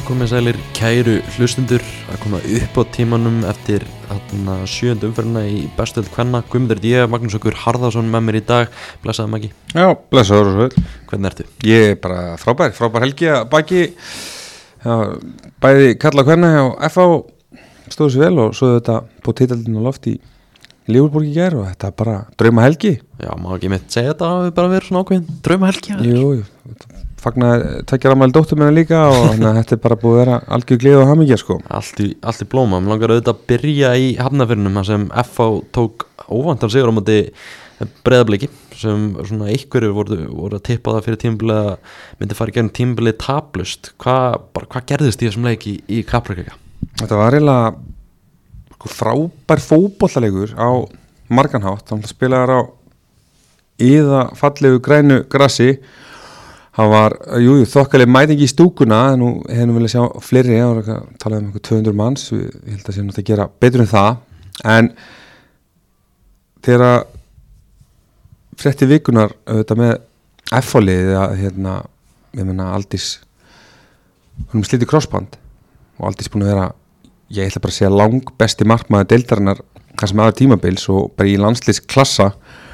Komið sælir kæru hlustundur að koma upp á tímanum eftir 7. umferðina í bestöld kvenna. Guðmundur, ég Magnús Okkur Harðarsson með mér í dag. Blessaði Maggi. Já, blessaður og svo vel. Hvernig ertu? Ég er bara frábær helgi að baki. Já, bæði kalla kvenna hjá FH stóðu sér vel og svo þetta på titildin og loft í Liverpool í gær og þetta er bara drauma helgi. Já, má ekki mitt segja þetta hafi bara verið svona ákveðin drauma helgi. Jú, fagnaði tveggja afmæli dóttur minna líka og þannig að þetta er bara búið að vera algjör gleði og hamingja sko. Allt í blóma. Mér langar auðvitað að byrja í Hafnarfirðinum þar sem FH tók óvæntan sigur á móti Breiðabliki sem svona einhverjir voru að tippa það fyrir tímabilið að myndi fara í gegnum tímabilið taplaust. Hvað gerðist í þessum leik í Kaplakrika? Þetta var eiginlega frábær fótboltaleikur á marganhátt. Þannig að spilaðar á íða fallegu grænu grassi. Það var, þokkaleg mætingi í stúkuna, nú hefum við viljað sjá fleiri, það var talað um 200 manns, ég held að sé náttúrulega að gera betur en það, en þegar frétti vikunar auðvitað með F-liðið að ég meina Aldís, hún slítið krossband og Aldís búin að vera, ég ætla bara að segja langbesti markmaður deildarinnar, kannski með aðra tímabils og bara í landsliðsklassa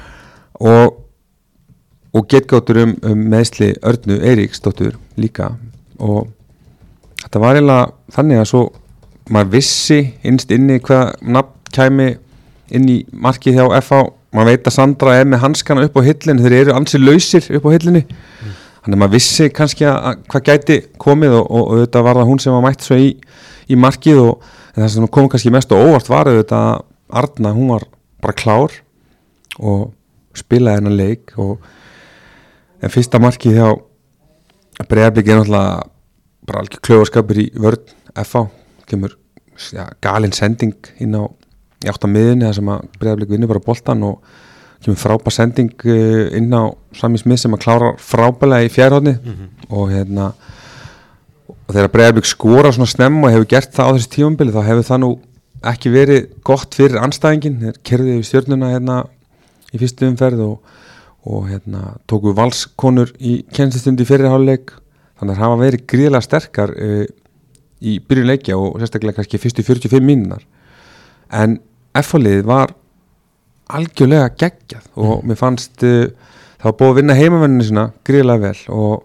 og getgáttur meðsli Örnu Eiríksdóttur líka og þetta var eiginlega þannig að svo maður vissi innst inni hvað nafn kæmi inn í markið hjá FH, maður veit að Sandra er með hanskana upp á hillinu, þeir eru ansi lausir upp á hillinu, þannig að maður vissi kannski að hvað gæti komið og þetta var það hún sem var mætt svo í markið og það sem kom kannski mest og óvart var þetta Arna, hún var bara klár og spilaði hennar leik en fyrsta markið hjá Breiðablik er náttúrulega bara algjör klaufaskapur í vörn FH, kemur galin sending inn á í átt á miðunni þar sem að Breiðablik vinnur bara boltan og kemur frábær sending inn á Sami Smith sem að klára frábærlega í fjærhorni og og þegar Breiðablik skora svona snemm og hefur gert það á þessu tímabili þá hefur það nú ekki verið gott fyrir andstæðingin, þeir keyrðu yfir Stjörnuna í fyrstu umferð og tóku valskonur í kennslustundi í fyrri hálfleik, þannig að hafa verið gríðlega sterkar í byrjun leikja og sérstaklega kannski fyrstu 45 mínútur en F-liðið var algjörlega geggjað og mér fannst það var búið að vinna heimavenninu sína gríðlega vel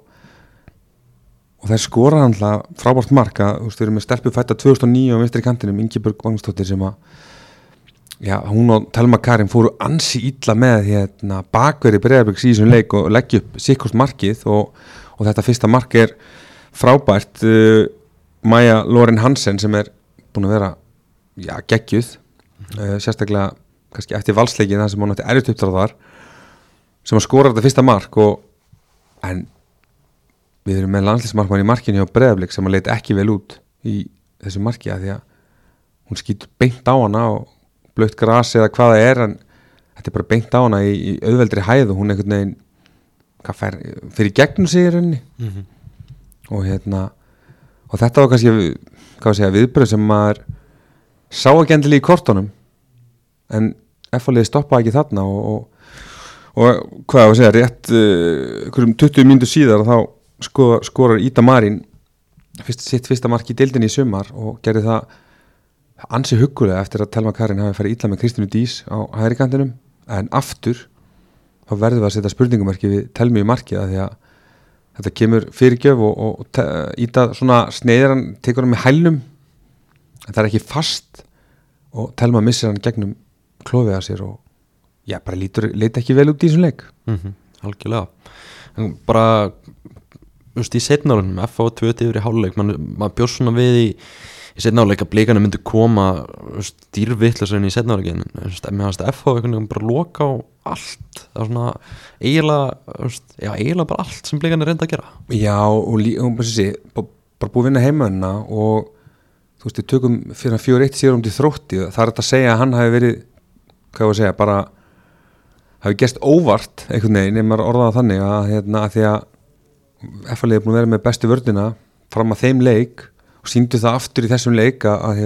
og þær skora handla frábært mark að við erum með stelpu fætta 2009 á vinstri kantinum Ingibjörg Magnúsdóttir sem að hún og Telma Karin fóru ansi illa með bakverði Breiðabliks í þessum leik og leggja upp sikkurt markið og þetta fyrsta mark er frábært Maja Loren Hansen sem er búin að vera geggjuð sérstaklega kannski eftir valsleikin það sem hún ætti erfitt uppdráð þar sem að skora þetta fyrsta mark en við erum með landsliðsmarkmann í markinu hjá Breiðablik sem að leit ekki vel út í þessu marki að því að hún skýtur beint á hana og blautt gras eða hvað það er en þetta er bara beint á hana í auðveldri hæð og hún einhvern veginn fyrir gegnum sig í rauninni og þetta var kannski viðbröð sem maður sá ekki endilega í kortunum en F-liðið stoppaði ekki þarna og hvað að segja rétt einhverjum 20 mínútur síðar þá skorar Ída Marín sitt fyrsta mark í deildinni í sumar og gerði það ansi huggulega eftir að Telma Karin hafi farið illa með Kristínu Dís á hægri kantinum en aftur þá verðum við að setja spurningumarki við Telmi í markið að því að þetta kemur fyrirgjöf og Ída svona sneiðir hann, tekur hann með hælnum en það er ekki fast og Telma missir hann gegnum klofið að sér og bara leit ekki vel út í þessum leik Algjörlega en bara í seinna árunum FH 2 yfir í hálfleik maður bjóst svona við í seinna áleik að Blikana myndi koma dýrvitlausinn í seinna áleikin mér fannst FH einhvern veginn bara loka á allt það var svona eiginlega bara allt sem Blikana reynda að gera og bara búið að vinna heimönna og þú veist við tökum fyrir 4-1 síðan til Þrótti það er þetta að segja að hann hafi verið bara hafi gerst óvart einhvern veginn ef maður orðaði þannig að því að F-liðið er búin að vera með bestu vörnina fram að þeim leik og sýndu það aftur í þessum leik að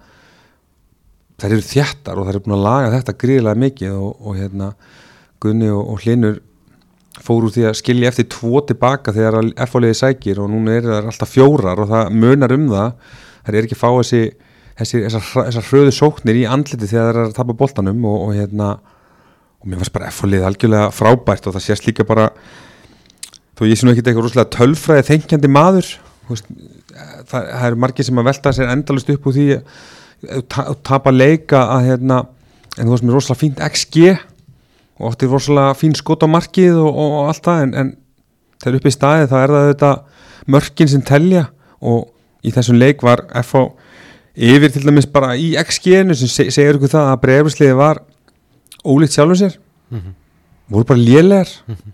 þær eru þéttar og þær eru búin að laga þetta gríðlega mikið og Gunni og Hlinur fór úr því að skilja eftir 2 tilbaka þegar að F-liðið sækir og núna það alltaf 4 og það munar það ekki að fá þessar hröðu sóknir í andliti þegar það að tapa boltanum og mér fannst bara F-liðið algjörlega frábært og það sést líka bara þó ég sé nú ekki eitthvað rosalega tölfræði þenkjandi maður það eru margir sem að velta sér endalust upp úr því að tapa leika að en þú veist mér rosalega fínt XG og átti rosalega fín skot á markið og allt það en þegar upp í staði þá það þetta mörkin sem telja og í þessum leik var FH yfir til dæmis bara í XG-inu sem segir ykkur það að Breiðabliksliðið var ólíkt sjálfum sér voru bara lélegar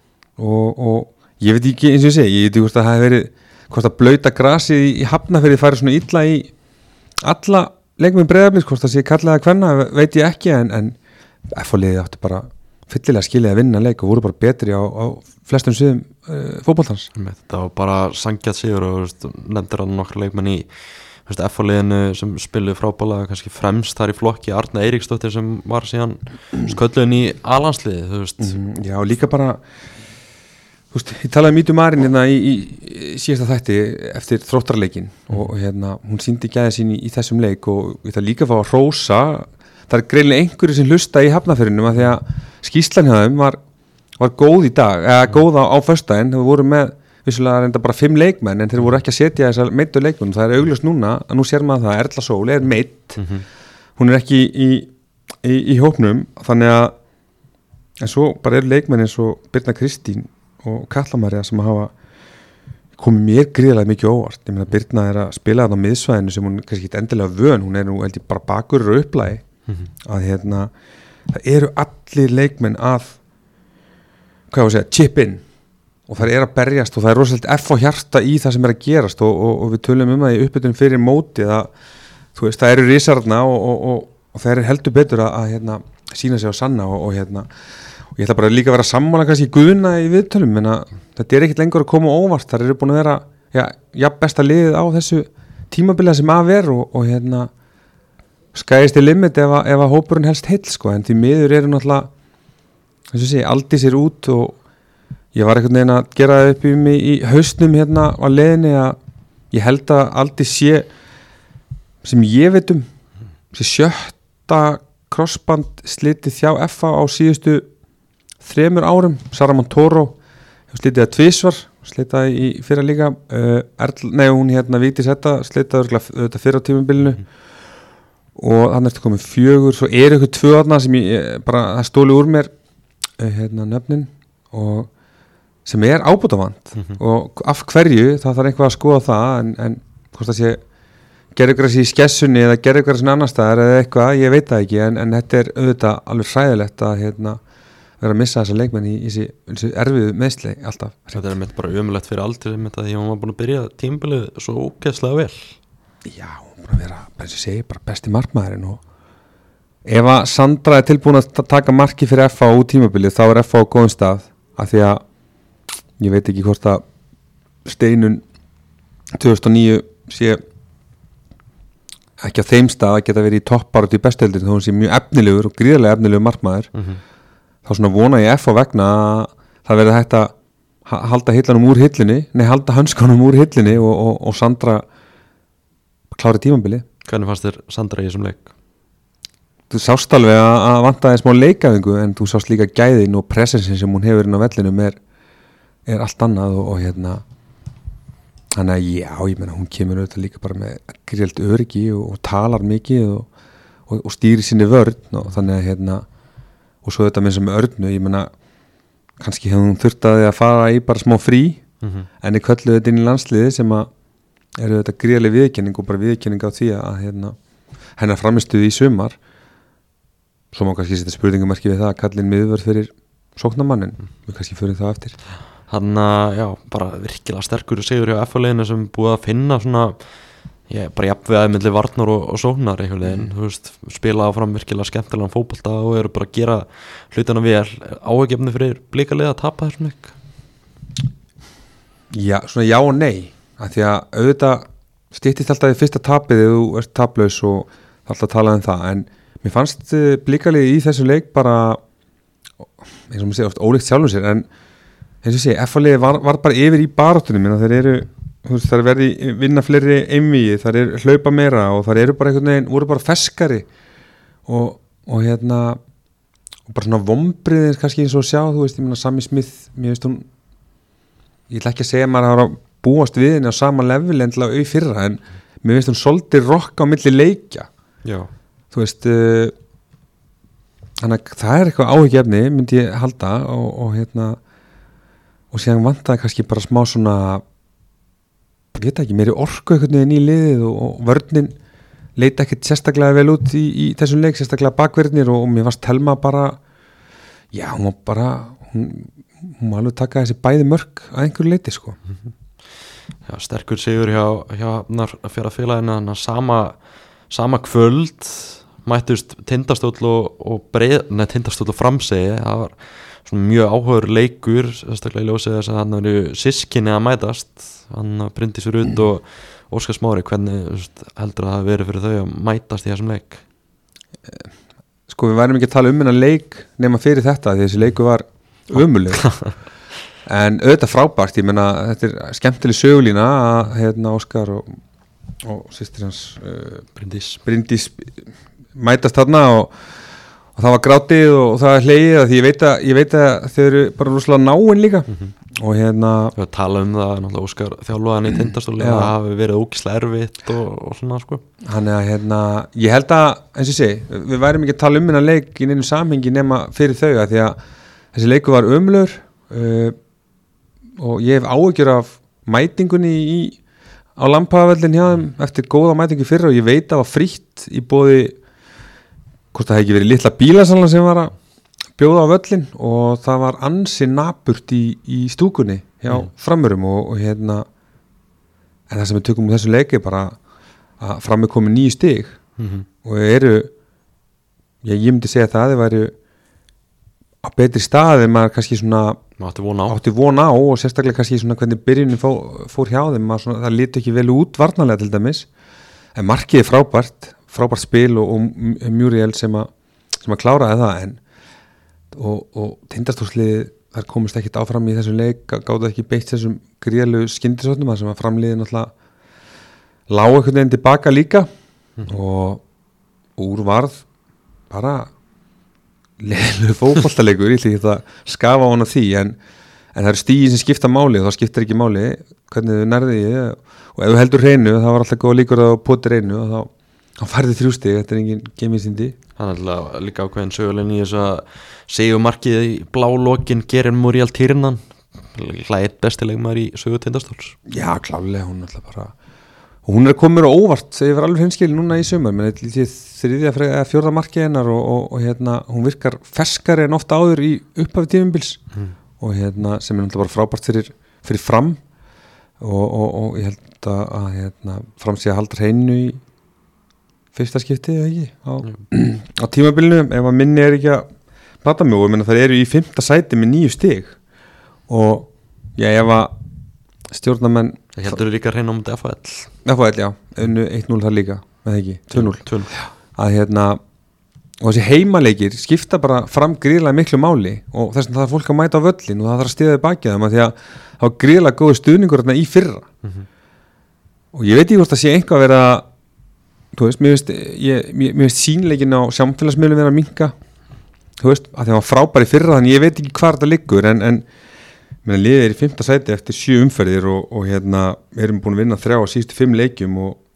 og ég veit ekki eins og ég segi ég veit ekki hvort það hefði verið hvort að blauta grasið í Hafnarfirði færi svona illa í alla leikmenn Breiðabliks hvort það sé kallaða kvenna veit ég ekki en F-liðið átti bara fyllilega skilið að vinna leik og voru bara betri á flestum sviðum fótboltans. Það var bara sangjað sigur og nefndir að nokkru leikmenn í F-liðinu sem spiluði frábælega kannski fremst þar í flokki Arna Eiríksdóttir sem var síðan skölluðin í A-landsliðið Já, líka bara ég talaði Mítu Marín í síðasta þætti eftir Þróttarleikin og hún sýndi gæði sín í þessum leik og ég ætla líka að fá að hrósa það greinilega einhverju sem hlusta í Hafnarfirðinum að því að skýrslan hjá þeim var góð í dag, eða góð á föstudaginn þau voru með vissulega reynda bara 5 leikmenn en þeir voru ekki að setja þessar meiddu leikmenn það augljóst núna að nú sér maður það Erla Sól meidd hún ekki í hópnum þannig að en svo bara leikmenn eins og Birna Kristín og Katla María sem hafa komið mér gríðarlega mikið óvart ég meina Birna að spila þarna á miðsvæðinu sem hún kannski ekki endilega vön hún nú held ég bara bakur og upplægi að það eru allir leikmenn að hvað var að segja, chip in og það að berjast og það rosalega F á hjarta í það sem að gerast og við tölum það í uppbytunum fyrir móti það, þú veist, það eru risarna og það heldur betur að sína sig á sanna og ég ætla bara líka að vera sammála kannski Guðna í viðtölum en þetta ekkert lengur að koma óvart það eru búin að vera besta liðið á þessu tímabilið sem að vera og skæðist í limit ef að hópurinn helst heill sko en því miður eru náttúrulega þess að segja, aldi sér út og ég var einhvern veginn að gera það upp í mig í haustnum á leiðinni að ég held að aldi sé sem ég veit sé 7. krossband slitið hjá FA á síðustu 3 árum Sara Montoro hefur slitið það 2 slitaði í fyrra líka hún Vigdís Edda slitaði þetta fyrra tímabilinu og þannig eftir komið 4 svo ykkur 2 sem ég bara það stóli úr mér nöfnin og sem ábótavant og af hverju það þarf einhvað að skoða það en hvort það sé gerðugræsi í skessunni eða gerðugræsi annar staðar eða eitthvað, ég veit það ekki en þetta auðvitað alveg hræðilegt að vera að missa þessa leikmenn í þessi erfiðu meðsli alltaf. Þetta mitt bara ömulegt fyrir aldrei því hún var búin að byrja tímabilið svo ógeðslega vel. Já, hún bara vera, eins og segi, bara besti markmaðurinn og ef að Sandra tilbúin að taka marki fyrir FA út tímabilið þá FA á góðum stað af því að ég veit ekki hvort að Steinun 2009 sé ekki á þeim stað að geta verið í toppbaráttu í bestudeildinni þó hún sé mjög efnilegur og gríðarlega efnilegur markmaður þá svona vona ég FA vegna að það verði hægt að halda hillanum úr hillinni halda hönskanum úr hillinni og Sandra klári tímabilið. Hvernig fannst þér Sandra í þessum leik? Þú sást alveg að vantaði smá leikaðingu en þú sást líka gæðin og presensin sem hún hefur inn á vellinum allt annað og þannig að ég meina hún kemur auðvitað líka bara með gríðalt öryggi og talar mikið og stýrir sinni vörn og þannig að og svo þetta með sem örnu, ég meina kannski hefði hún þurft að fara í bara smá frí en í köllu þetta inn í landsliði sem að eru þetta gríðaleg viðurkenning og bara viðurkenning á því að hennar framistuði í sumar svo má kannski setja spurningamarki við það að kallinn miðvörð fyrir sóknarmannin við kannski fyrir það eftir bara virkilega sterkur sigur hjá F-liðinu sem búið að finna svona bara jafnveg milli varnar og sóknar einhvern veginn, þú veist, spila áfram virkilega skemmtilegan fótbolta og eru bara að gera hlutina vel, áhugjefni fyrir blikalið að tapa þessum leik? Já, svona já og nei af því að auðvitað styttist alltaf í fyrsta tapið þegar þú ert taplaus og alltaf talað það en mér fannst blikalið í þessu leik bara eins og maður segja oft ólíkt sjálfum sér en eins og sé, F-liði var bara yfir í baráttunum, minna þeir eru þar verði vinna fleiri einvíi, þar hlaupa meira og þar eru bara einhvern veginn, voru bara feskari og hérna og bara svona vombriðir kannski eins og sjá, þú veist, ég meina Sammy Smith, mér veist hún, ég ætla ekki að segja maður að búast við henni á sama level endilega au fyrra, en mér veist hún svolítið rokka á milli leikja. Já. Þú veist, þannig að það eitthvað áhyggjefni, myndi ég halda og hérna, og síðan vantaði kannski bara smá svona, ég veit ekki, meiri orku einhvern veginn í liðið og vörnin leita ekkert sérstaklega vel út í þessum leik, sérstaklega bakverðnir og mér varst Telma bara, já, hún var alveg taka þessi bæði mörk að einhverju leiti, sko. Já, sterkur sigur hjá fjárafélaginu, þannig að sama kvöld mættust Tindastóll og Tindastóll og Framsegi, það var svona mjög áhugaður leikur, sérstaklega í ljósið þess að hann eru systkini að mætast, hann Bryndís Rut og Óskar Smári, hvernig heldur það að vera fyrir þau að mætast í þessum leik? Sko, við værum ekki að tala hennar leik nema fyrir þetta, því þessi leiku var ömurlegur. En auðvitað frábært, ég meina, þetta er skemmtileg sögulína að hérna Óskar og systir hans Bryndís mætast þarna og það var grátið og það var hlegið, því ég veit að þau eru bara rosalega náin líka. Og hérna við tala það, náttúrulega Óskar þjálfaðan í Tindastóli, það hafi verið ógeðslega erfitt og svona, sko. Þannig að hérna, ég held að, eins og ég segi, við værum ekki að tala hennar leik í neinu samhengi nema fyrir þau, að því að þessi leiku var ömurlegur og ég hef áhyggjur af mætingunni á Lampavöllin hjá þeim eftir góða mætingu fyrra og ég veit að það var frítt í boði, hvort það hefði ekki verið litla bílasalan sem var að bjóða á völlin og það var ansi napurt í stúkunni hjá Framurum og hérna, en það sem við tökum úr þessu leiki bara að Framur komi 9 stig og ég myndi segja það þeir væru á betri stað en maður kannski svona átti von á og sérstaklega kannski svona hvernig byrjunin fór hjá þeim, það liti ekki vel út varnarlega til dæmis, en markið er frábært spil og Muriel sem að kláraði það, og Tindastólsliðið þar komist ekkert áfram í þessum leik, gáðu ekki beitt þessum gríðalegu skyndisvötnum þar sem að framliðið náttúrulega lág einhvern veginn tilbaka líka og úr varð bara leiðilegu fótboltaleikur, ég ætla ekki að skafa á hana því, en það eru stigin sem skipta máli og það skiptir ekki máli hvernig þau nærði og ef þú heldur hreinu, það var alltaf góð líkur að potir hreinu og þá færði 3 stig, þetta er engin gemisindi. Það er alltaf líka ákveðin sögulegn í þess að segju markið í blálókin gerir Muriel Tyrnan hlæðið bestilegmaður í sögu Tindastóls. Já, klálega, hún alltaf bara og hún komið á óvart, ég var alveg hreinskilin núna í sumar, menn þriðja eða 4. markið hennar og hérna hún virkar ferskari en ofta áður í upphafi tímabils og hérna sem er alltaf bara frábært fyrir Fram og ég held að hérna Fram sé að halda hreinu í fyrsta skiptið eða ekki á tímabilinu, ef að minni er ekki að plata mig og það eru í 5. sæti með 9 stig og já, ef að stjórnarmenn það heldur líka hreinu á mútið FHL, já, 1-0 þar líka með ekki, 2-0 að hérna, og þessi heimaleikir skipta bara Fram gríðlega miklu máli og þess að það er fólk að mæta á völlin og það þarf að stiða í bakið þeim að því að það var gríðlega góðu stuðningur í fyrra og ég veit ekki hvort það sé einhvað að vera, þú veist, mér veist sýnleikin á samfélagsmiðlum vera að minnka, þú veist, að það var frábæri fyrra þannig ég veit ekki hvar þetta liggur en liðið er í 5. sæti eftir 7 umferðir og hérna erum búin að vinna 3 á síðustu 5 leikjum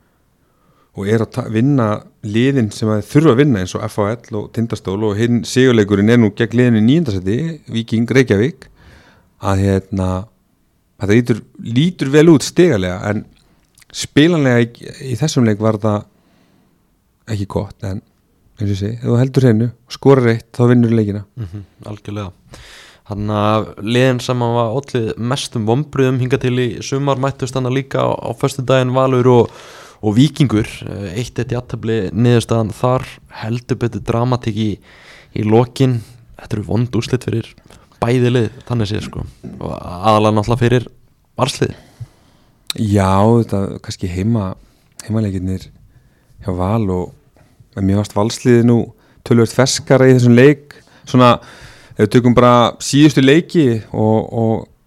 og er að vinna liðin sem að þurfa að vinna eins og FHL og Tindastól og hinn sigurleikurinn er nú gegn liðinu í 9. sæti Víking Reykjavík að hérna þetta lítur vel út stigalega en spilanlega í þessum leik var það ekki gott en eins og sé, ef þú heldur hennu og skorar 1 þá vinnur leikina algjörlega. Þannig að liðin sem var allir mestum vonbrigðum hingað til í sumar mættust þannig líka á föstudaginn Valur og Víkingur 1-1 í jafntefli niðurstaðan þar heldur betur dramatík í lokin. Þetta eru vond úrslit fyrir bæði lið þannig séð sko og aðalega náttúrulega fyrir varslið. Já, þetta kannski heimaleikirnir hjá Val og mér varst valsliðið nú töluvert ferskara í þessum leik svona ef við tökum bara síðustu leiki og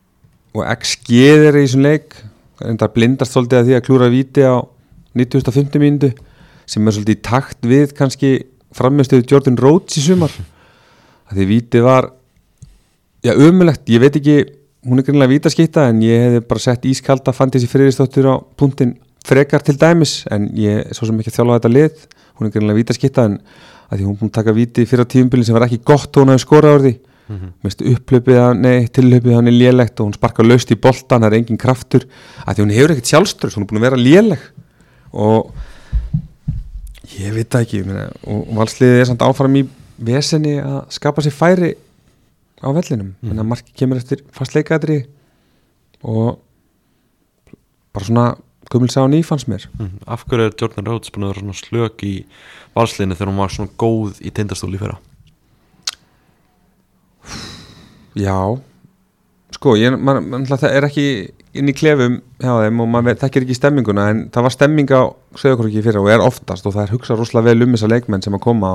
og XG er í þessum leik en það blindast svolítið að því að klúra víti á 9050 mínútu sem svolítið í takt við kannski frammestuðu Jordan Rhodes í sumar að því víti var ömulegt, ég veit ekki hún greinilega vítaskipta en ég hefði bara sett ískalda Fantasy Friðriksdóttur á punktinn frekar til dæmis en ég svo sem ekki að þjálfa þetta lið hún greinilega vítaskipta en að því hún búin að taka víti fyrir tímabilin sem var ekki gott og hún hefði skorað úr því tilhlaupið hann lélegt og hún sparkar laust í boltan, það engin kraftur að því hún hefur ekkert sjálfstraust, hún búin að vera léleg og ég veit það ekki og valsliðið samt áfram í vesenni að skapa sér færi á vellinum, þannig að markið kemur eftir fastleikaðri og bara svona gömul sá nýfanns mér. Af hverju Jordan Rhodes búin að vera svona slök í valsliðinu þegar hún var svona góð í Tindastóli fyrra? Já, sko, það er ekki inn í klefum hjá þeim og maður þekkir ekki stemminguna en það var stemming á Sauðárkróki fyrra og er oftast og það er hugsað rosalega vel þessa leikmenn sem að koma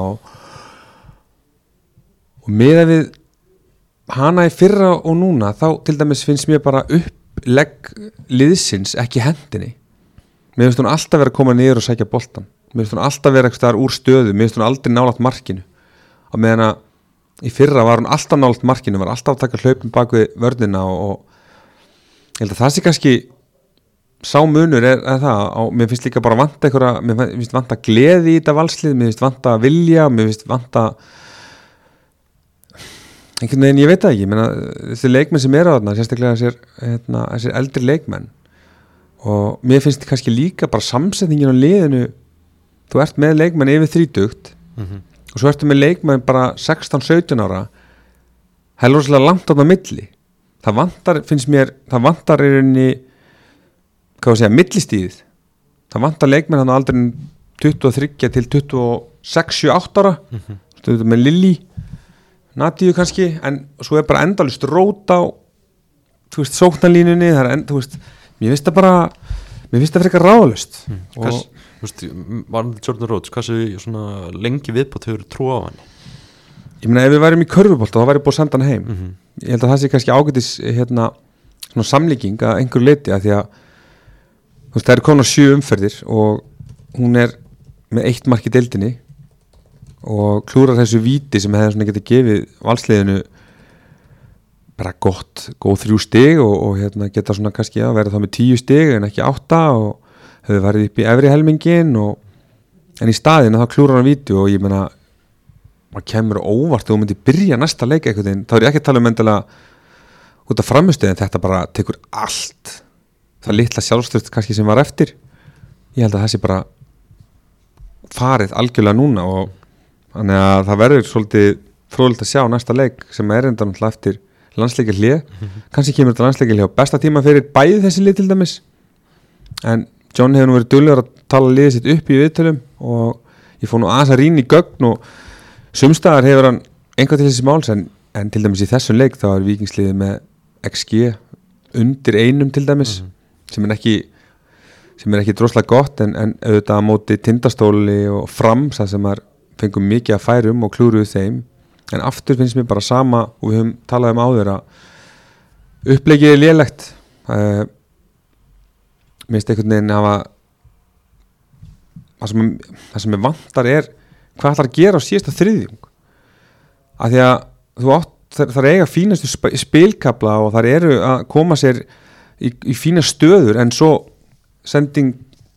og miðað við hana í fyrra og núna þá til dæmis finnst mér bara upplegg liðsins ekki hendinni. Mér finnst hún alltaf vera að koma niður og sækja boltan. Mér finnst hún alltaf vera eitthvað úr stöðu, mér finnst hún aldrei nálægt markinu á meðan að í fyrra var hún alltaf nálægt markinu, var alltaf að taka hlaupin bak við vörnina og ég held að það sé kannski sá munur er það og mér finnst líka bara vanta einhverja, mér finnst vanta gleði í þetta valslið, mér finnst vanta vilja, mér finnst vanta einhvern veginn, ég veit það ekki, menna, þessi leikmenn sem eru á þarna, sérstaklega þessir eldri leikmenn og mér finnst kannski líka bara samsetningin á liðinu, þú ert með leikmenn yfir 30 og svo ertu með leikmenn bara 16-17 ára það er rosalega langt á það milli það vantar, finnst mér, það vantar í rauninni, hvað að segja, millistíðið það vantar leikmenn hann á aldrin 23 til 26-28 ára þú veit með Lilly Nadíu kannski, en svo er bara endalust rót á þú veist, sóknarlínunni, það er þú veist, mér finnst það frekar ráðalaust og Þú veist, varðandi Jordan Rhodes, hvað séu svona lengi viðbót hefur trú á hann? Ég meina, ef við værum í körfubolta þá væri búið að senda hann heim ég held að það sé kannski ágætis svona samlíking að einhverju leiti að því að þú veist, það eru konar 7 umferðir og hún er með 1 mark í deildinni og klúrar þessu víti sem hefði svona getið gefið valsliðinu bara góð 3 stig og geta svona kannski að vera þá með 10 stig en ekki 8 og hefur værið upp í efri helmingin en í staðinu þá klúrar hann víti og ég meina maður kemur óvart þegar þú myndir byrja næsta leik eitthvað þá er ég ekki að tala endilega út af framistöðin, þetta bara tekur allt það litla sjálfstöð kannski sem var eftir ég held að það sé bara farið algjörlega núna og þannig að það verður svolítið fróðilegt að sjá næsta leik sem er enda náttúrulega eftir landsleikjahlé kannski kemur þetta landsleikjahlé á besta tíma fyrir bæði þessi lið til dæmis en John hefur nú verið duglegur að tala liðið sitt upp í viðtölum og ég fór nú aðeins að rýna í gögn og sumstaðar hefur hann einhvað til þessi máls en til dæmis í þessum leik þá er Víkingsliðið með XG undir 1 til dæmis sem er ekki droslega gott en auðvitað á móti Tindastóli og Fram það sem fengum mikið að færum og klúruðu þeim en aftur finnst mér bara sama og við höfum talað áður að uppleggið er lélegt mér finnst einhvern veginn hafa það sem vantar er hvað ætlar að gera á síðasta þriðjung af því að þú átt þar eiga fínastu spilkabla og þar eru að koma sér í fína stöður en svo sending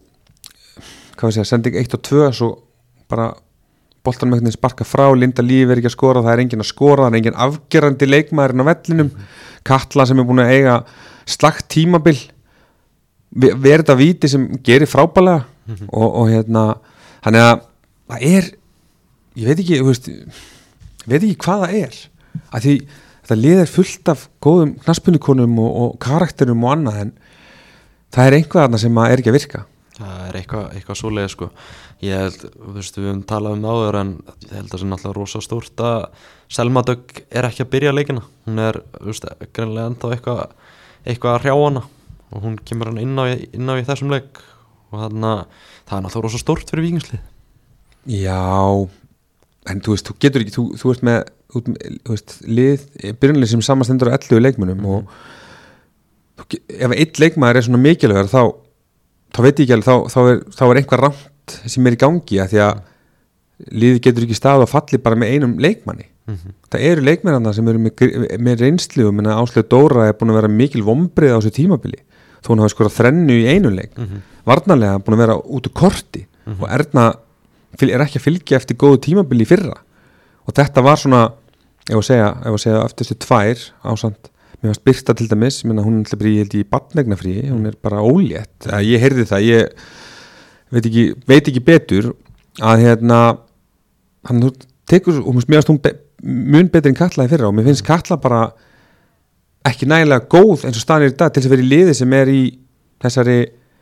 1 og 2 svo bara boltanum einhvern veginn sparka frá Linda Líf er ekki að skora, það er enginn að skora það er enginn afgerandi leikmaðurinn á vellinum Katla sem er búin að eiga slagt tímabil verið þetta víti sem gerir frábælega og þannig að það er ég veit ekki hvað það er að því þetta lið er fullt af góðum knattspyrnukonum og karakterum og annað en það er einhvað þarna sem er ekki að virka það er eitthvað svoleið sko ég held, við höfum talað áður en ég held að það sé náttúrulega rosa stórt að Selma Dögg er ekki að byrja leikina hún er greinilega ennþá eitthvað að hrjá hana og hún kemur hann inn á í þessum leik og þannig að það er náttúrulega rosa stórt fyrir Víkingslið. Já, en þú veist, þú getur ekki, þú ert með lið, byrjunlið sem samastendur á 11 leikmönnum og ef einn leikmaður er svona mikilvægur þá veit ég ekki alveg þá er einhver rámt sem er í gangi að því að liðið getur ekki stað og falli bara með einum leikmanni. Það eru leikmennarna sem eru með reynslu og Áslaug Dóra er búin að vera mikil vombrið á þessu tímabili þó hún hafi skorað 3 í einu leik. Varnarlega búin að vera út úr korti og Erna er ekki að fylgja eftir góðu tímabili í fyrra og þetta var svona ef að segja eftir þessu 2 ásamt mér varst Birta til dæmis, hún er alltaf bara í barnegnafríi, hún er bara ólétt ég heyrði það, ég veit ekki betur að hann tekur og mér finnst hún mun betri en Katla í fyrra og mér finnst Katla bara ekki nægilega góð eins og staðan í dag til þess að vera í liði sem er í þessari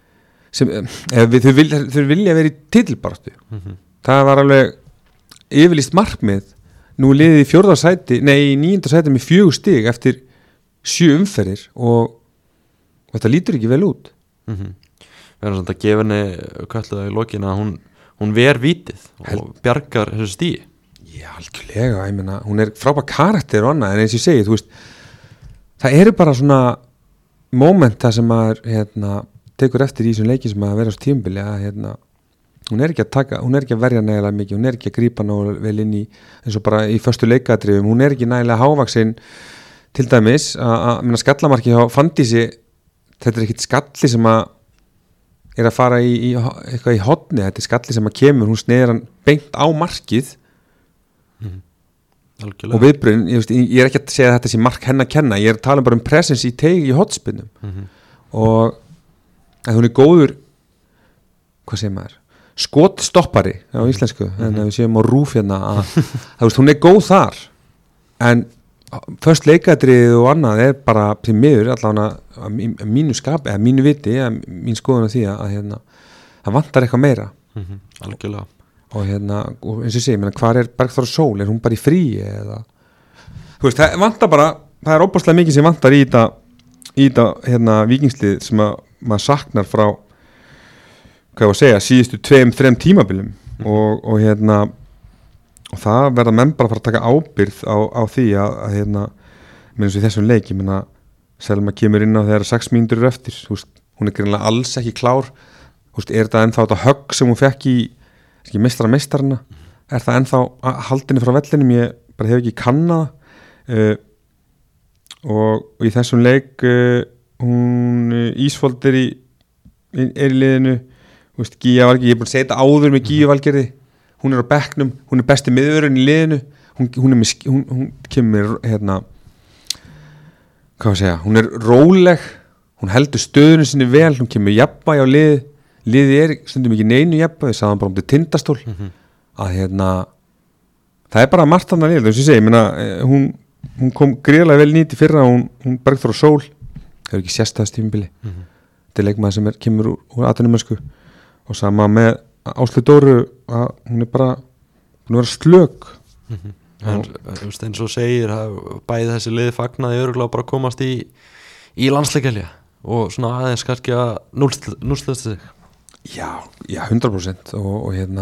þau vilja vera í titilbaráttu það var alveg yfirlýst markmið nú liðið í 4. sæti, nei í 9. sæti með 4 stig eftir 7 umferðir og þetta lítur ekki vel út Við erum samt að gefa henni Katla í lokin að hún ver vítið og bjargar þessu stíi Já, algjörlega, ég meina hún er frábær karakter og annað en eins og ég segi, þú veist það eru bara svona moment það sem maður tekur eftir í þessum leiki sem að vera á tímabili að hún er ekki að verja nægilega mikið, hún er ekki að grípa nógu vel inn í eins og bara í föstu leikadrifum, hún er ekki nægilega hávaksin til dæmis að skallamarki hjá Fandísi þetta er ekkit skalli sem að er að fara í eitthvað í horni, þetta er skalli sem að kemur hún sneiðir hann beint á markið og viðbrun, ég er ekki að segja að þetta sé mark henn að kenna, ég er að tala bara um presence í teigi í hotspinnum og að hún er góður hvað segir maður skotstoppari á íslensku en að við séum á rúf hún er góð þar en först leikadrið og annað er bara til miður allavega að mínu skap eða mínu viti, mín skoðun af því að það vantar eitthvað meira algjörlega og og eins og sé, hvar er Bergþóra Sól, er hún bara í fríi eða þú veist, það vantar bara það er óbúslega mikið sem vantar í þetta vikingslið sem að maður saknar frá hvað ég að segja, síðustu 2-3 tímabilum og það verða menn bara að fara að taka ábyrgð á því að með eins og í þessum leik, Selma kemur inn á þegar 6 mínútur eftir, hún er greinilega alls ekki klár, er þetta ennþá þetta högg sem hún fekk í meistarana, er það ennþá haldinni frá vellinum, ég bara hef ekki kannað og í þessum leik hún Ísfold er í liðinu Gígja Valgerði, ég er búin að segja þetta áður með Gígju Valgerði, hún er á bekknum, hún er besti miðvörðurinn í liðinu, hún kemur hvað að segja, hún er róleg, hún heldur stöðunum sinni vel, hún kemur jafnvægi á liðið er stundum ekki neinu jafnvægi, sagði hann bara um til Tindastól að það er bara margt annað lið, þess að ég segi, hún kom gríðarlega vel nýtt í fyrra, hún Bergþóra Sól, það er ekki sérstæðast tímabili, þetta er leikmaður sem kemur úr atvinnumösku og sama með Áslaug Dóru að hún er bara hún er slök en eins og segir bæði þessi lið fagnaði örugglega bara komast í landsleikjalja og svona aðeins kannski að núllstast sig Já, 100% og en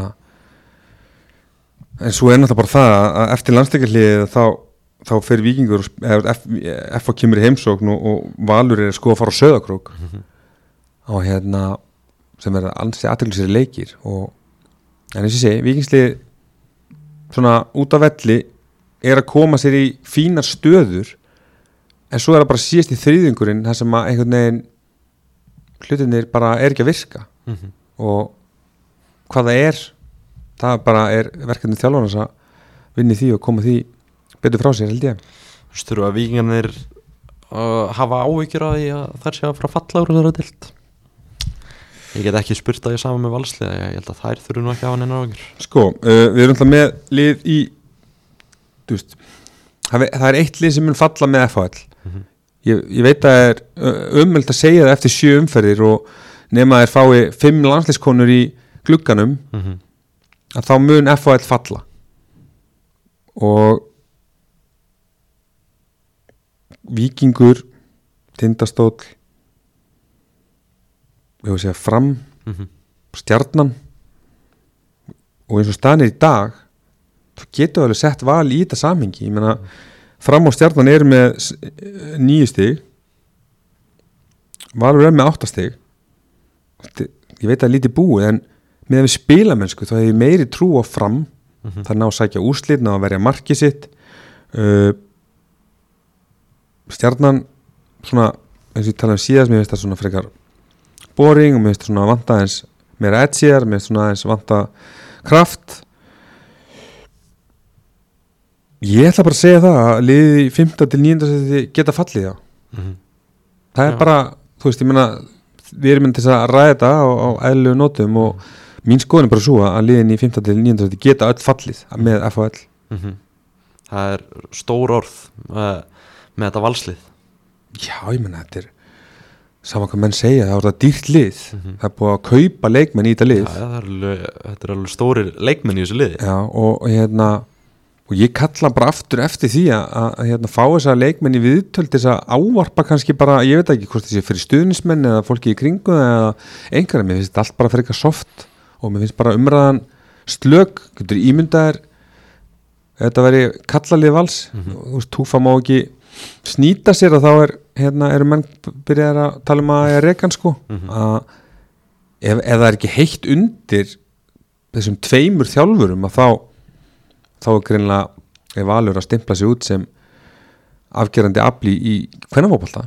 svo er náttúrulega bara það að eftir landsleikjalið þá fer Víkingur F kemur í heimsókn og Valur er sko að fara á Sauðárkrók og sem er ansi athyglisverðir leikir en eins og segi, Víkingslið svona út af velli er að koma sér í fínar stöður en svo er það bara síðast í þriðjungurinn þar sem að einhvern veginn hlutinir bara er ekki að virka og hvað það bara er verkefni þjálfarans að vinna í því og koma því betur frá sér held ég Þurfa að Víkingarnir hafa áhyggjur af því að þær sé að fara að falla úr þessari deild Ég get ekki spurt að ég saman með Valsliða, ég held að þær þurfu nú ekki að hafa neina áhyggjur. Sko, við erum alltaf með lið í, þú veist, það er eitt lið sem mun falla með FHL. Ég veit að það er umöld að segja það eftir 7 umferðir og nema þær fái 5 landsliðskonur í glugganum, að þá mun FHL falla. Og Víkingur, Tindastóll, ég vil segja Fram, Stjarnan og eins og staðan í dag þú getur alveg sett Val í þetta samhengi ég meina Fram og Stjarnan eru með 9 stig Valur með 8 stig. Ég veit að lítið búið, en með við spilamennsku þá hefði meiri trú á Fram. Það ná að sækja úrslit, ná að verja markið sitt. Stjarnan svona, eins og ég tala síðast, mér finnst það svona frekar boring og mér finnst það svona vanta aðeins meira edsiðar, mér finnst svona aðeins vanta kraft. Ég ætla bara að segja það að liðið í 5. til 9. sæti geta fallið já. Það bara, þú veist, ég meina við erum til að ræða þetta á eðlilegu nótum og mín skoðun bara svo að liðin í 5. til 9. sæti geta öll fallið með FHL. Það stór orð með þetta valslið. Já, ég meina þetta saman hvað menn segja, það er dýrt lið. Það búið að kaupa leikmenn í þetta lið. Já, þetta alveg stórir leikmenn í þessu liði. Já, og ég kalla bara aftur eftir því að fá þessa leikmenn í viðtöl til þess að ávarpa kannski bara, ég veit ekki hvort þessi fyrir stuðnismenn eða fólki í kringu eða einhverja, mér finnst þetta allt bara fyrir eitthvað soft og mér finnst bara umræðan slög, getur ímyndaðir þetta veri kallalið vals þú veist, Túfa má ekki snýta sér og þá eru menn byrjaðir að tala um að rekan sko að ef það er ekki heitt undir þessum 2 þjálfurum að þá greinilega Valur að stimpla sig út sem afgerandi afli í kvennafótbolta.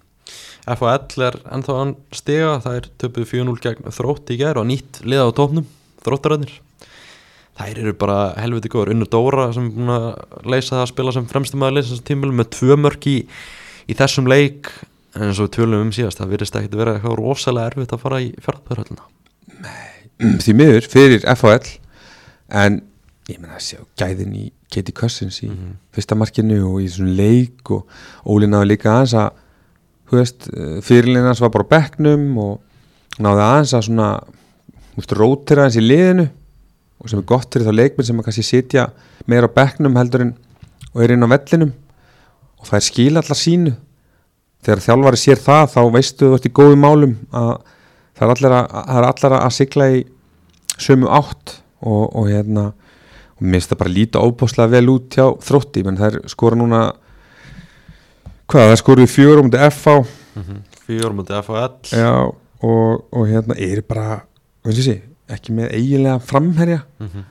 FHL ennþá án stiga, það töpuð 4-0 gegn Þrótti í gær og nýtt liða á tópnum, Þróttararnir. Þær eru bara helviti góður. Unnur Dóra sem er búin að leysa það að spila sem fremstumæður liðsins tímbil með 2 mörk í þessum leik, en eins og við tölum síðast, það virðist ekkert vera eitthvað rosalega erfitt að fara í fjárðarhöllina. Nei, því miður fyrir FHL, en ég meina að sjá gæðin í Katie Cousins í fyrsta markinu og í svona leik og Óli náði líka aðeins að þú veist, fyrirliðin hans var bara á bekknum og náði aðeins að svona rótira aðeins í liðinu og sem gott fyrir þá leikmenn sem að kannski sitja meira á bekknum heldur en og inn á vellinum og það skila allar sínu þegar þjálfari sér það þá veistu þú ert í góðum málum að það er allar að sigla í sömu átt og og mér finnst það bara líta óbáslega vel út hjá Þrótti, menn þær skora núna það skoruðu 4 mútið FH 4 mútið FHL já, og er bara veist ég ekki með eiginlega framherja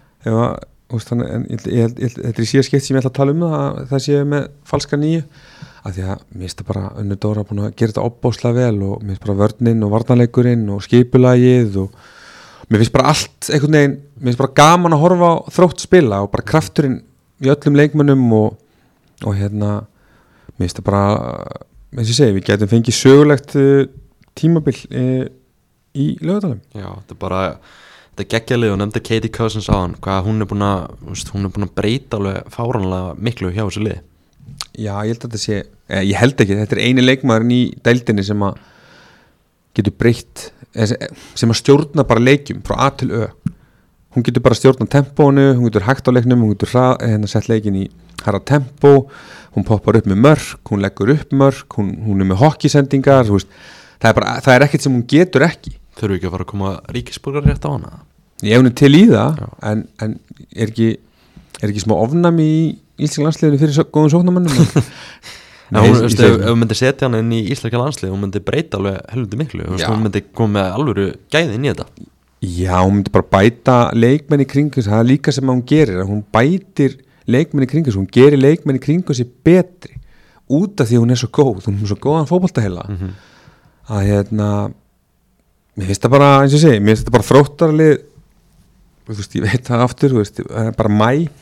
þetta í síðan skipt sem ég ætla að tala um það sé með falska 9 af því að mér finnst það bara Unnur Dóra búin að gera þetta óbáslega vel og mér finnst bara vörnin og varnarleikurinn og skipulagið og mér finnst bara allt einhvern veginn, mér finnst bara gaman að horfa á Þrótt spila og bara krafturinn í öllum leikmönnum og mér finnst það bara, eins og ég segi, við getum fengið sögulegt tímabil í Laugardalnum. Já, þetta geggjalið og nefndi Katie Cousins á hann, hvað hún er búin að breyta alveg fáránlega miklu hjá þessu liði. Já, ég held að þetta sé, ég held ekki, þetta er eini leikmaðurinn í deildinni sem að getur breytt sem að stjórna bara leikjum frá A til Ö. Hún getur bara stjórna tempónu, hún getur hægt á leiknum, hún getur sett leikin í herra tempó, hún poppar upp með mörk, hún leggur upp mörk, hún er með hockey-sendingar, þú veist, það er ekkert sem hún getur ekki. Þurfu ekki að fara að koma ríkisborgar rétt á hana? Ég hún er til í það, en er ekki smá ofnami í íslenska landsliðinu fyrir góðum sóknarmönnum? Ef hún myndi setja hann inn í íslenska landslið, hún myndi breyta alveg helviti miklu, hún myndi koma með alvöru gæði inn í þetta. Já, hún myndi bara bæta leikmenn í kringu, það er líka sem hún gerir, hún bætir leikmenn í kringu, hún gerir leikmenn í kringu sér betri, út af því hún er svo góð, hún er svo góðan fótboltaheila, að mér finnst það bara, eins og ég segi, mér finnst það bara Þróttarlið, þú veist, ég veit það aftur, þú veist, bara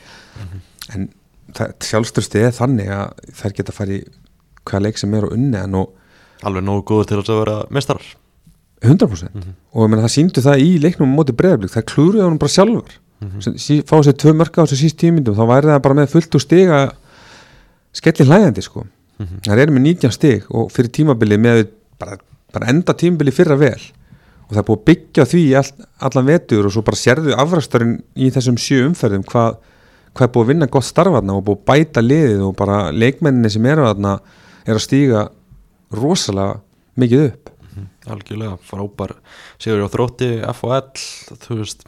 en sjálfstöðstið er þannig að þær geta að fara í hvaða leik sem er á unni og alveg nógu góður til að vera meistarar 100% og ég meina það sýndu það í leiknum á móti Breiðablik, það klúruði honum bara sjálfur fá sér 2 mörk á þessu síst 10 mínútum, þá væri það bara með fullt úr stig að skelli hlæjandi sko það er með 19 stig og fyrir tímabilið með bara enda tímabilið fyrra vel og það er búið að byggja því allan vetur og svo bara sérðu afræstarinn í þessum 7 umferðum hvað er búið að vinna gott starfarna og búið að bæta liðið og bara leikmenninni sem eru þarna að stíga rosalega mikið upp. Algjörlega, frábær sigur á Þrótti, FHL, þú veist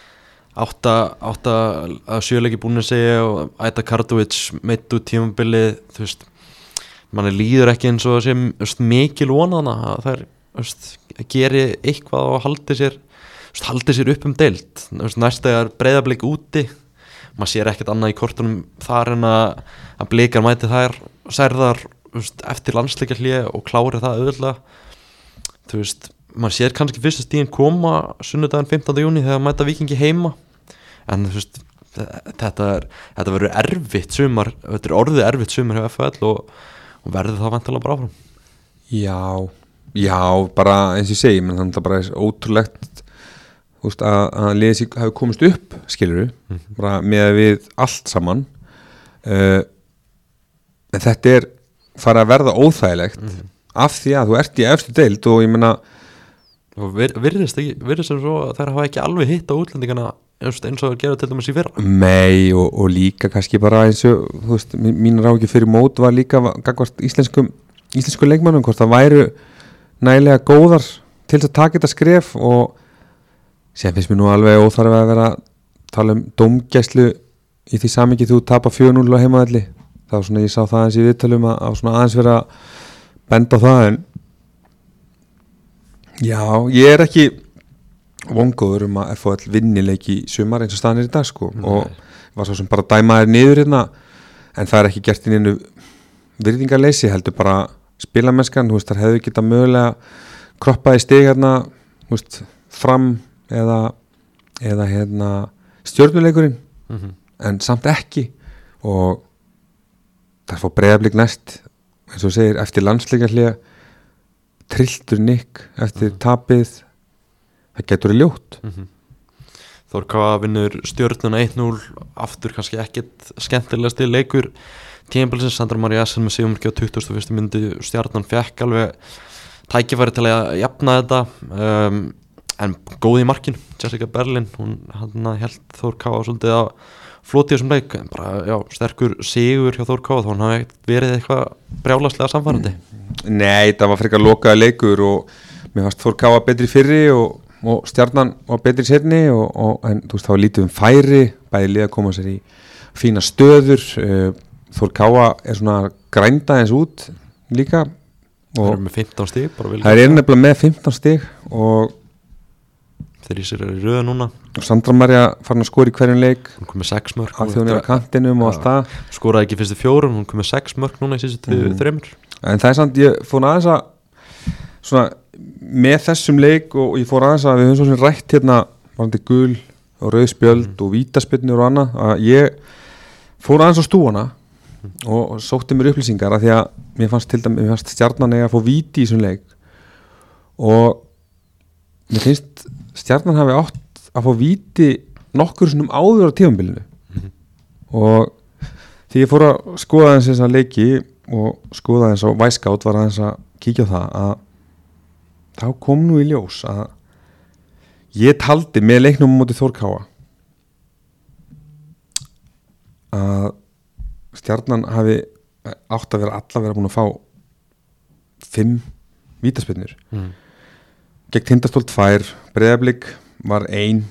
8 að 7 leiki búin að segja og Aida Kardovic meittu tímabilið, þú veist manni líður ekki eins og sem mikil vonana að þær geri eitthvað og haldi sér upp deild. Næsta er Breiðablik úti, maður sér ekkert annað í kortunum þar en að Blikar mæti þær særðar eftir landsleikjahlé og klári það auðvitað. Maður sér kannski fyrsta stíðin koma sunnudaginn 15. júní þegar mæta Víkingi heima, en þetta verður erfitt sumar, þetta er orðið erfitt sumar hjá FHL og verður það væntanlega bara áfram. Já, bara eins og ég segi, menn þannig að bara er ótrúlegt að liðið sig hafi komist upp, skilurðu, bara með við allt saman, en þetta er farið að verða óþægilegt af því að þú ert í efstu deild og ég meina og virðist sem svo að þær hafa ekki alveg hitt á útlendingana eins og gera til dæmis í fyrra. Nei, og líka kannski bara eins og, þú veist, mínar áhyggjur fyrir mót var líka gagnvart íslensku leikmönnum, hvort það væru nægilega góðar til þess að taka þetta skref, og sem finnst mér nú alveg óþarfi að vera að tala dómgæslu í því samhengi þú tapar 4-0 á heimavelli. Það var svona, ég sá það aðeins í viðtölum að svona aðeins vera að benda á það, en já, ég er ekki vongóður að FHL vinni leik í sumar eins og staðan í dag, sko. Og var svo sem bara dæmaðir niður hérna, en það er ekki gert inn einu virðingarleysi, heldur bara spilamennskan, þú veist, þar hefðu getað mögulega kroppaði stig hérna, þú veist, fram eða hérna stjörnuleikurinn, en samt ekki, og þar fór Breiðablik næst, eins og segir, eftir landsleikjahlé, trilltur nikk eftir tapið, það getur ljótt. Þór Káa vinnur Stjörnuna 1-0, aftur kannski ekkert skemmtilegasti leikur tímabilsins. Sandra María Essen með sigurmarki á 21. mínútu, Stjarnan fekk alveg tækifæri til að jafna þetta, en góð í markinu, Jessica Berlin, hún hélt Þór Káa svolítið að floti þessum leik, en bara sterkur sigur hjá Þór Káa, þá hann hafi verið eitthvað brjálæslega samfærandi. Nei, það var frekar lokaði leikur og mér fannst Þór Káa betri fyrri og Stjarnan var betri seinni, en þú veist, þá var lítið færi, bæði lið að koma sér í fína stöður. Þór Káa er svona grænda eins út líka, og það er með 15 stig, það er nefnilega með 15 stig, og þeir í sér í röðu núna, og Sandra María farin að skora í hverjum leik, hún kom með 6 mörk af því hún er á kantinum og allt það, skoraði ekki fyrstu 4, hún kom með 6 mörk núna í síðustu 3. En það er samt, ég fór aðeins að svona, með þessum leik, og ég fór aðeins að við höfum svo sem rætt hérna varandi gul og rauðspjöld og vítaspyrnur og annað, að ég fór aðeins á stúana og sótti mér upplýsingar, að því að mér fannst Stjarnan að fá víti í þessum leik, og mér finnst Stjarnan hafi átt að fá víti nokkur sinnum áður á tímabilinu, og því ég fór að skoða aðeins þessa leiki og skoða aðeins á Væskátt, var aðeins að kíkja á það, að þá kom nú í ljós að ég taldi með leiknum á móti Þór Káa að Stjarnan hafi átt að vera búin að fá 5 vítaspyrnur. Gegn Tindastól 2, Breiðablik var 1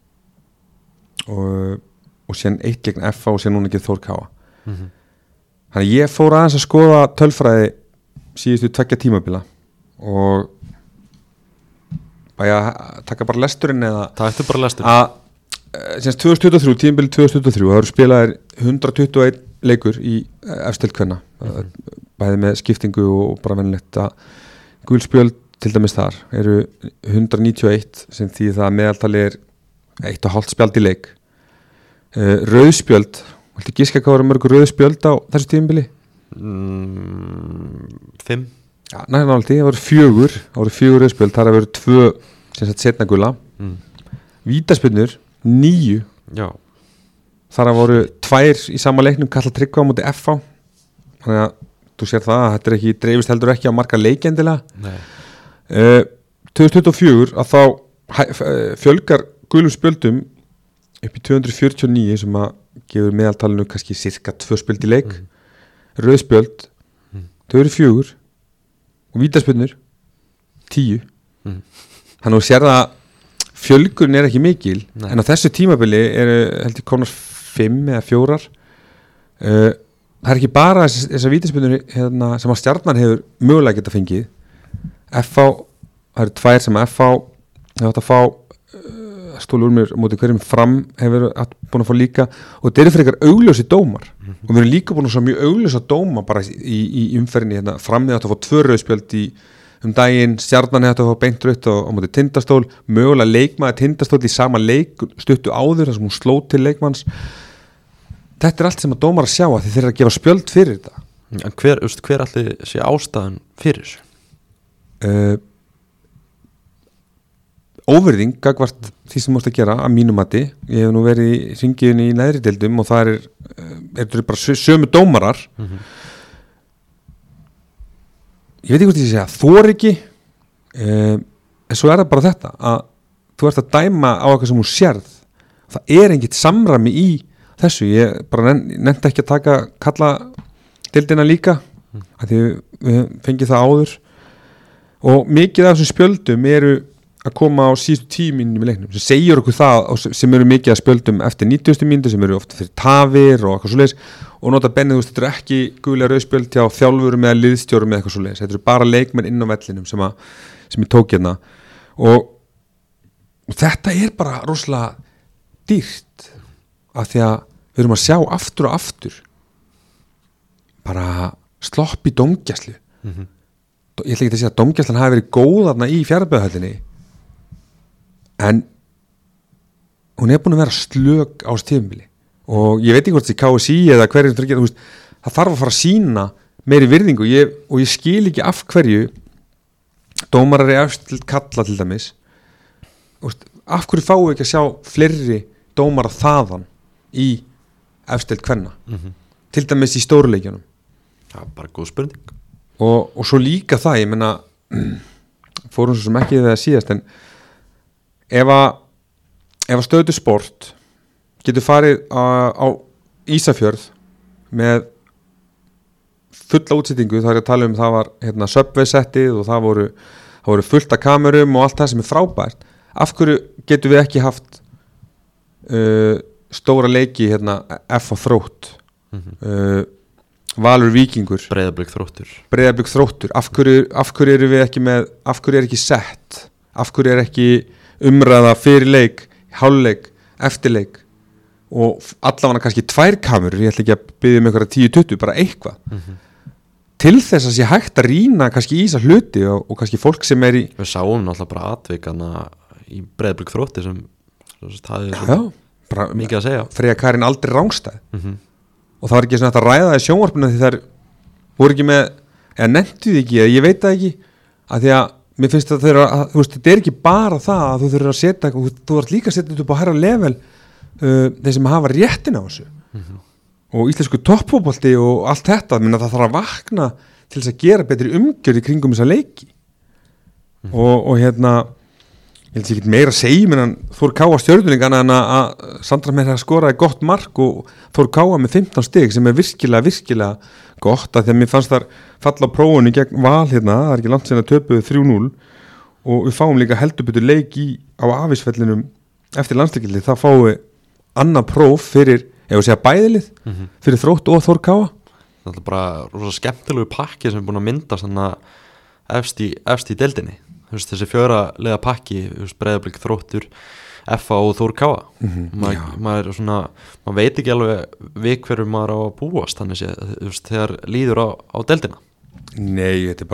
og síðan 1 gegn FA og síðan núna gegn Þór Káa. Þannig ég fór aðeins að skoða tölfræði síðustu 2 tímabila, og að taka bara lesturinn, eða taktu bara lesturinn, að síðan 2023, tímabili 2023, það eru spilaðir 121 leikur í efstild kvenna, bæði með skiptingu og bara venilegt, að gulspjöld til dæmis þar eru 191, sem því það meðaltali er 1,5 spjald í leik. Rauðspjöld, viltu giska hvað eru mörg rauðspjöld á þessu tímabili? 5. Já, náttúrulega, það voru 4 rauðspjöld, þar að veru 2 sem sagt setna gula. Vítaspyrnur 9. Já. Þar að voru 2 í sama leiknum, Katla Tryggva á móti FH, þannig að þú sér það að þetta er ekki, dreifist heldur ekki á marga leikendilega. Nei. 2024 að þá fjölgar gulum spjöldum upp í 249, sem að gefur meðaltalinu kannski cirka 2 spjöld í leik. Rauðspjöld þau eru 4 og vítaspyrnur 10. Þannig að þú sér það að fjölgun er ekki mikil. Nei. En á þessu tímabili eru heldur konar 5 eða 4, það er ekki bara þessar vítaspyrnur hérna, sem að Stjarnan hefur mögulega geta fengið FH, það eru 2 sem að FH hefur átt að fá stólu úr mér móti hverjum Fram hefur búin að fá líka og þetta eru fyrir ykkar augljósi dómar og við erum líka búin að fá mjög augljósa dóma bara í umferðinni hérna, Fram hefur átt að fá 2 rauðspjöld um daginn, Stjarnan hefur átt að fá beint rautt á móti Tindastól, mögulega leikmaður Tindastól í sama leik stuttu áður þar sem hún sló til leikmanns. Þetta er allt sem að dómar að sjá að þeir eru að gefa spjöld fyrir þetta. En hver allir sé ástæðan fyrir þessu? Óvirðing gagvart því sem mást að gera að mínu mati, ég hef nú verið í hringiðin í neðri deildum og það er bara sömu dómarar ég veit ekki hvort ég segja þor ekki en svo er það bara þetta að þú ert að dæma á eitthvað sem hún sérð það er engit samræmi í þessu, ég bara nefndi ekki að kalla deildina líka að því við fengið það áður og mikið af þessum spjöldum eru að koma á síðustu 10 mínútum í leiknum sem segir okkur það sem eru mikið að spjöldum eftir 90. mínútu sem eru ofta fyrir tafir og eitthvað svoleiðis og nota bennið, þetta eru ekki guðlega rauðspjöld hjá þjálfurum eða liðstjórum eða eitthvað svoleiðis, þetta eru bara leikmenn inn á vellinum sem ég tók hérna og þetta er bara rosalega dýrt af því að við erum að sjá aftur og aftur bara slopp í dómgæslu ég ætla ekki að segja að dómgæslan hafi verið góð þarna í Fjarðabyggðarhöllinni en hún er búin að vera slök á tímabili og ég veit ekki hvort það er KSÍ eða hverjum það þarf að fara að sína meiri virðingu og ég skil ekki af hverju dómarar er eftir kalla til dæmis af hverju fáum við ekki að sjá fleiri dómara þaðan í efstild kvenna til dæmis í stóruleikjunum það bara góð spurning og svo líka það, ég menna fórum svo sem ekki þegar síðast en ef að Stöðu sport getur farið á Ísafjörð með fulla útsettingu, þá er ég að tala um það var hérna Subway-settið og það voru fullt af kamerum og allt það sem er frábært af hverju getum við ekki haft stóra leiki hérna F og Þrótt Valur Víkingur Breiðablik Þróttur af hverju eru við ekki með af hverju er ekki sett af hverju er ekki umræða fyrir leik, hálfleik, eftirleik og allavega kannski 2 kamerur, ég ætla ekki að biðja um einhverja 10-20, bara eitthvað til þess að sé hægt að rýna kannski í þessa hluti og kannski fólk sem er í við sáum náttúrulega bara atvikana í Breiðablik Þrótti sem það er mikið að segja Freyja Karin aldrei rángstæð og það var ekki svona að ræða það í sjónvarpinu því þær voru ekki með eða nefntu því ekki, ég veit það ekki að því að mér finnst að þetta er ekki bara það að þú þurfir að setja þú ert líka að setja þetta upp á hærra level þeir sem hafa réttin á þessu og íslensku toppfótbolti og allt þetta, minna það þarf að vakna til þess að gera betri umgjörð í kringum þessa leiki og hérna ég held ekki meira að segja menn Þór Káa Stjörnulingan en að Sandra Meir skoraði gott mark og Þór Káa með 15 stig sem er virkilega gott að því að mér fannst þar falla á prófunni gegn Val hérna, það er ekki langt síðan að töpuðu 3-0 og við fáum líka heldur betur leik á afisvellinum eftir landsleikildi, það fáum við annað próf fyrir, ef við segja bæðilið fyrir Þrótt og Þór Káa það er bara rosa skemmtilegu pakki sem er búin að mynda svona efst í deildinni þessi 4 liða pakki Breiðablik Þróttur, FA og Þór Káa maður veit ekki alveg við hverju maður á að búast þannig að þegar líður á deildina Nei, þetta er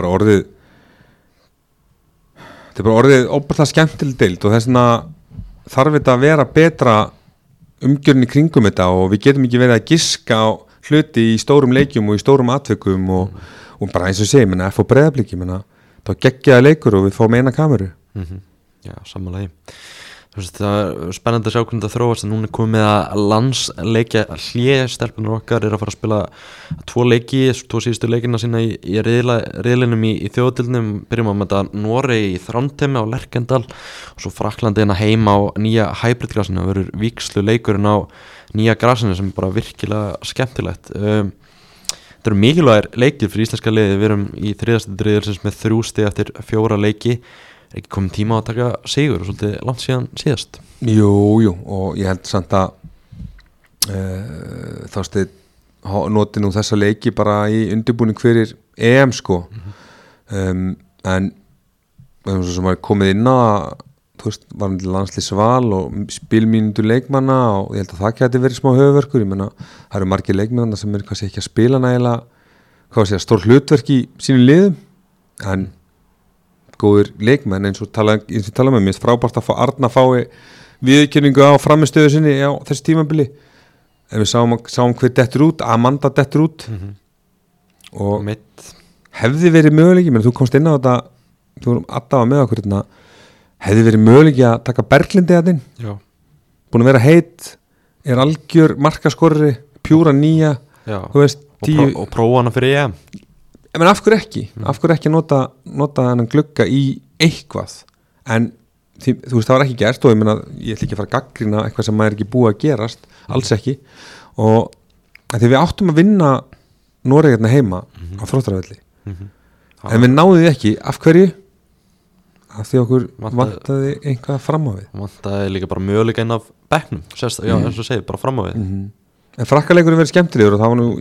bara orðið óbærslega skemmtileg deild og þess vegna þarf þetta að vera betra umgjörn í kringum þetta og við getum ekki verið að giska á hluti í stórum leikjum og í stórum atvikum og bara eins og segja, F og Breiðablik þá geggjaði leikur og við fáum eina kameru Já, samanlega það er spennandi að sjá hvernig það þróast en núna er komið að landsleikja stelpunar okkar er að fara að spila 2 leiki, 2 síðustu leikina sína í riðlinum í þjóðatildinum byrjum að mæta Noregi í Þrándheimi á Lerkendal og svo Fraklandi hérna heima á nýja hybridgrasinu það verður vígslu leikurinn á nýja grasinu sem er bara virkilega skemmtilegt þetta eru mikilvægir leikir fyrir íslenska liðið við erum í 3. riðilsins með 3 stig eftir 4 leiki ekki komið tíma að taka sigur og svolítið langt síðan síðast Jú, og ég held samt að Þorsteinn noti nú þessa leiki bara í undirbúning fyrir EM sko en sem var komið inn á þú veist, var hann til landslýsval og spilmínútur leikmanna og ég held að það geti verið smá höfuverkur, ég meina það eru margir leikmanna sem eru kannski ekki að spila nægilega stór hlutverk í sínum liðum en góður leikmenn eins og tala með mér frábært að Arna fái viðurkenningu á framistöðu sinni á þessu tímabili en við sáum hver dettur út, Amanda dettur út og hefði verið möguleiki, menn þú komst inn á þetta þú vorum alltaf með okkur hérna hefði verið möguleiki að taka Berglindi að þinn búin að vera heit er algjör markaskorri pjúra nýja þú veist, og prófa hana fyrir EM menn af hverju ekki af hverju ekki að nota hennan glugga í eitthvað en þú veist það var ekki gert og ég meina ég ætla ekki að fara að gaggrina eitthvað sem maður ekki búið að gerast alls ekki og því við áttum að vinna Noregarna heima á Þróttarvelli en við náðum því ekki af hverju af því okkur vantaði einhvað fram á við vantaði líka bara möguleika inn af bekknum eins og segir, bara fram á við en frakkaleikurinn verið skemmtilegur og það var nú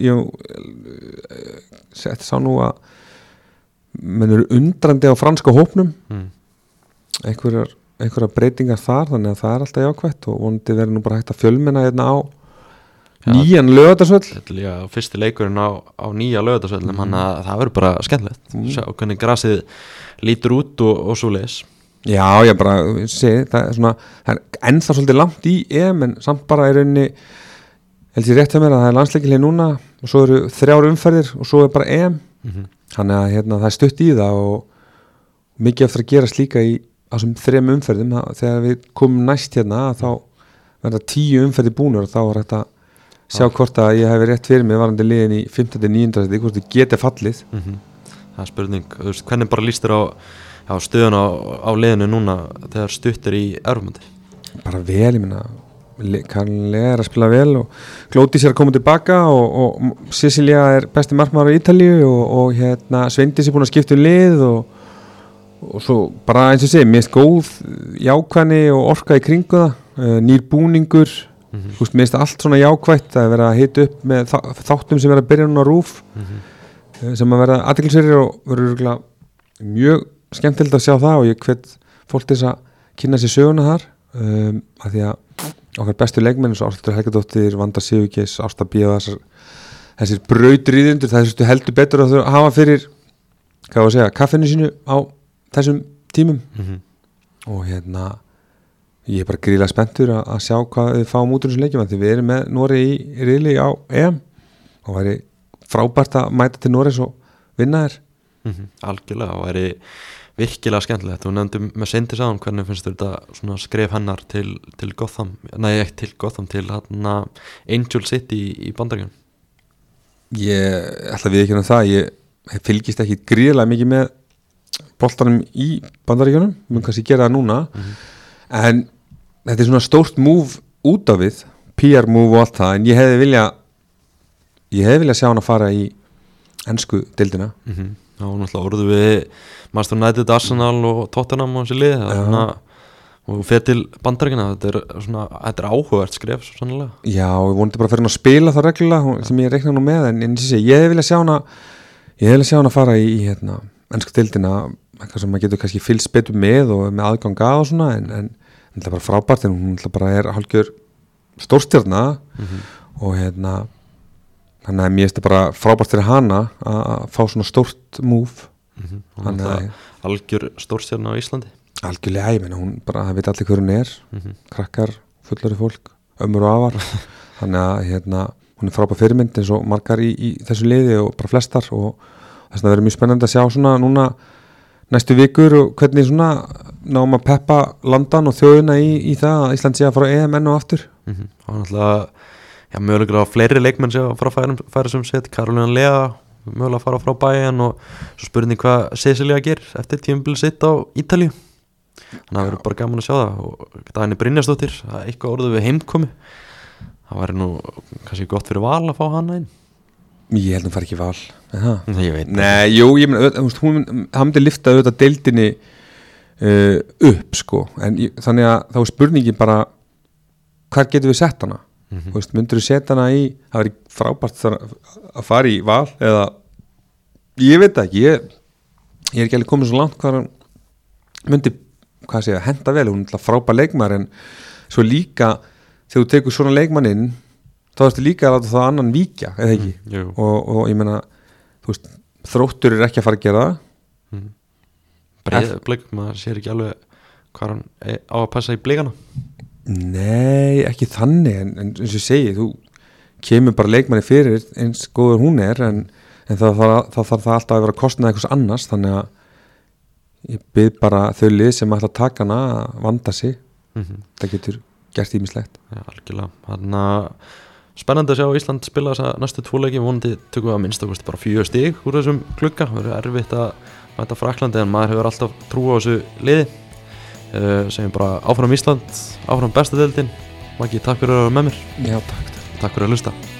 ég sá nú að menn eru undrandi á franska hópnum einhverjar breytingar þar þannig að það er alltaf jákvætt og vonandi verið nú bara hægt að fjölmenna hérna á nýjan Laugardalsvöll fyrsti leikurinn á nýja Laugardalsvöll þannig að það verður bara skemmtilegt sjá hvernig grasið lítur út og svo leis já, ég bara segi það er svona, það er ennþá svolítið langt í EM en samt bara í rauninni held ég rétt hjá mér að það er landsleikilegi núna og svo eru 3 umferðir og svo er bara EM þannig að hérna, það er stutt í það og mikið eftir að gera slíka í þessum 3 umferðum þegar við komum næst hérna þá verða 10 umferði búnur og þá er þetta sjá hvort að ég hef rétt fyrir mig varandi liðin í 15. 9. hvort þið geti fallið það er spurning, þú veist, hvernig bara líst þér á stöðun á liðinu núna þegar stuttir í Evrópumóti bara vel, ég meina kannlega er að spila vel og Glódís er að koma tilbaka og Cecilia er besti markmaður á Ítalíu og hérna Sveindís er búin að skipta lið og svo bara eins og segi, mér finnst góð jákvæðni og orka í kringu það nýr búningur þú veist, mér finnst allt svona jákvætt að vera að hita upp með þáttum sem vera að byrja núna á RÚV sem að vera athyglisverðir og verður mjög skemmtilegt að sjá það og ég hvet fólk til þess að kynna sér söguna þar af því að okkar bestu leikmenn eins og Ásthildur Helgadóttir, Vanda Sigurgeirs, Ásta B og þessir brautriðundur það heldur betur að hafa fyrir kaffinu sínu á þessum tímum og hérna ég er bara gríðlega spenntur að sjá hvað við fáum út úr þessum leikjum því við erum með Noregi í riðli á EM og væri frábært að mæta til Noregs og vinna þér algjörlega og væri virkilega skemmtilegt og nefndum með Sindri sáðan hvernig finnst þetta svona skref hennar til Gotham, ekki til Gotham til hérna Angel City í Bandaríkjunum ég ætla að viðurkenna það ég fylgist ekki gríðlega mikið með boltanum í Bandaríkjunum mun kannski gera það núna en þetta er svona stórt move út af við, PR move og allt það en ég hefði vilja sjá hann að fara í ensku deildina Já, náttúrulega orðu við Manchester United, Arsenal og Tottenham og þessi lið og fer til Bandaríkjanna þetta er áhugavert skref svo sannlega Já, ég vonandi bara að fyrir hann að spila það reglulega sem ég reikna nú með en ég hefði vilja sjá hann að fara í ensku deildina eitthvað sem maður getur kannski fylgst betur með og með aðgang að og svona en það er bara frábært en hún bara er hálfgjör stórstjarna og þannig að mér finnst það bara frábært fyrir hana að fá svona stórt move algjör stórstjarna á Íslandi algjörlega, ég meina hún bara, það veit allir hver hún er krakkar, fullari fólk, ömmur og afar þannig að hún er frábært fyrirmynd eins og margar í þessu liði og bara flestar og þess að það verður mjög spennandi að sjá svona núna næstu vikur og hvernig svona náum að peppa landan og þjóðina í það að Ísland sé að fara á EM enn og aftur og náttúrulega mögulega fleiri leikmenn sé að fara að færa sem sett Karolína Lea mögulega að fara frá Bayern og svo spurning hvað Cecilia gerir eftir tímabil sitt á Ítalíu þannig að það verður bara gaman að sjá það og Dagný Brynjarsdóttir, það er eitthvað orðið við heimkomi það væri nú kannski gott fyrir Val að fá hana inn Ég held að hún fari ekki Val ég veit Nei, jú, ég meina, hún myndi lifta auðvitað deildinni upp sko, en þannig að þá er spurningin bara hvar getum við sett hana Þú veist, myndirðu setja hana í það væri frábært að fara í val eða, ég veit það ekki ég er ekki alveg komið svo langt hvað hann myndi, hvað segja, henda vel hún er alltaf frábær leikmaður en svo líka, þegar þú tekur svona leikmann inn þá ertu líka að láta það annan víkja eða ekki, og ég meina þú veist, Þróttur er ekki að fara að gera það Breiðablik, maður sér ekki alveg hvað hann á að passa í blikana. Nei, ekki þannig en eins og ég segi, þú kemur bara leikmanni fyrir eins góður hún er en það þarf það alltaf að vera kostnað eitthvað annars, þannig að ég bið bara þau lið sem ætla að taka hana að vanda sig það getur gert ýmislegt. Já, algjörlega, þannig að spennandi að sjá Ísland spila þessa næstu 2 leiki, vonandi tökum við að minnst okkur bara 4 stig úr þessum glugga, það verður erfitt að mæta Frakklandi en maður hefur alltaf trú á þessu liði. Segjum bara áfram Ísland, áfram besta deildin. Maggi, takk fyrir að vera með mér. Já, takk. Takk fyrir að hlusta.